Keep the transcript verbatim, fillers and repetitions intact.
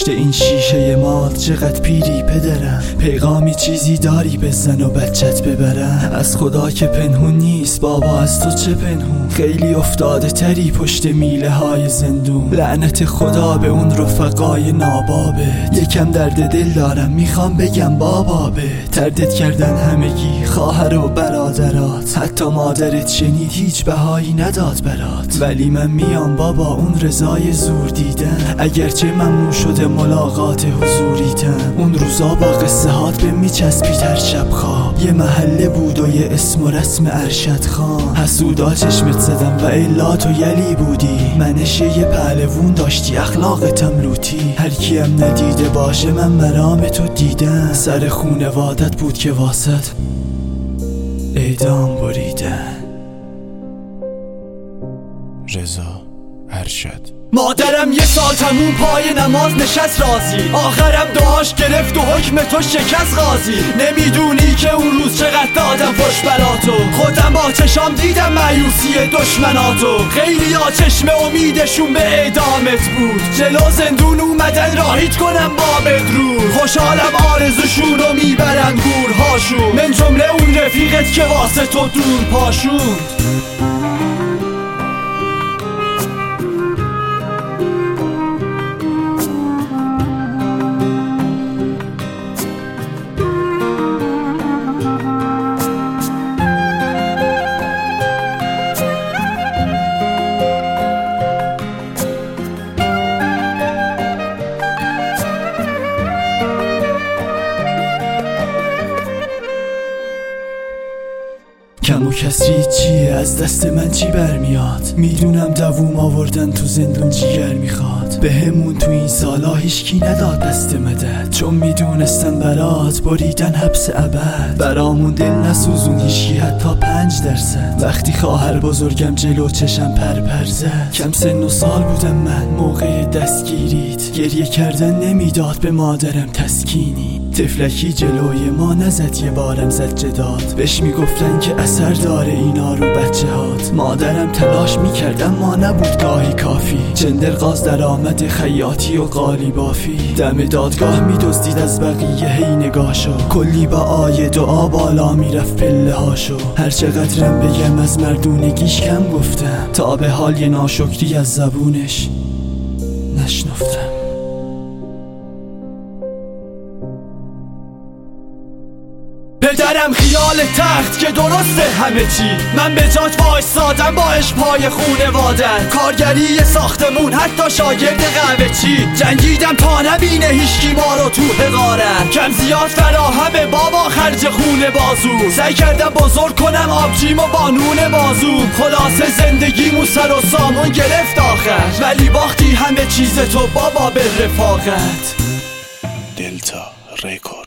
پشت این شیشه مات چقدر پیری پدرم، پیغامی چیزی داری بزن و بچت ببرم. از خدا که پنهون نیست بابا، از تو چه پنهون؟ خیلی افتاده تری پشت میله های زندون. لعنت خدا به اون رفقای نابابت، یکم درد دل دارم میخوام بگم بابا به تردد کردن همگی، خواهر و برادرات، حتی مادرت شنید هیچ بهایی نداد برات. ولی من میام بابا اون رضای زور دیدن، اگرچه ممنون شده ملاقات حضوریتم. اون روزا با قصه هات به میچسبید هر شب خواب، یه محله بود و یه اسم و رسم ارشد خان. حسودا چشمت زدم و الا تو یلی بودی، منشه یه پهلوون داشتی اخلاقتم لوتی. هر کیم ندیده باشه من مرام تو دیدم، سر خونوادت بود که واسط اعدام بریدن. رضا ارشد. مادرم یه سال تموم پای نماز نشست رازی، آخرم دعاش گرفت و حکم تو شکست غازی. نمیدونی که اون روز چقدر دادم فش بلاتو، خودم با چشام دیدم مایوسی دشمناتو. خیلی ها چشم امیدشون به اعدامت بود، جلو زندون اومدن راهیت کنم با بدرود. خوشحالم آرزوشون رو میبرن گورهاشون، من جمله اون رفیقت که واسه تو دور پاشون. کم و کسری چیه؟ از دست من چی برمیاد؟ میدونم دووم آوردن تو زندون جیگر میخواد. به همون تو این سالا هیچکی نداد دست مدد، چون میدونستن برات بریدن حبس ابد. برامون دل نسوزون هیچکی حتی پنج درصد، وقتی خواهر بزرگم جلو چشم پر پر زد. کم سن و سال بودم من موقع دستگیریت، گریه کردن نمیداد به مادرم تسکینی. طفلکی جلوی ما نزد یه بارم زد جداد، بهش میگفتن که اثر داره اینا رو بچه هات. مادرم تلاش میکرد اما نبود گاهی کافی، چندرغاز در آمد خیاطی و قالی بافی. دم دادگاه میدزدید از بقیه هی نگاشو، کلی با آیه دعا بالا میرفت پله هاشو. هر چقدرم بگم از مردونگیش کم گفتم، تا به حال یه ناشکری از زبونش نشنفتم. پدرم خیال تخت که درسته همه چی، من به جات وایسادم باش پای خونوادن. کارگری ساختمون حتی شاگرد قهوه چی، جنگیدم تا نبینه هیچکی ما رو تو حقارن. کم زیاد فراهمه بابا خرج خونه بازو، سعی کردم بزرگ کنم آبجیم و بانون بازو. خلاصه زندگیمو سر و سامون گرفت آخر، ولی باختی همه چیز تو بابا به رفاقت. دلتا رکورد.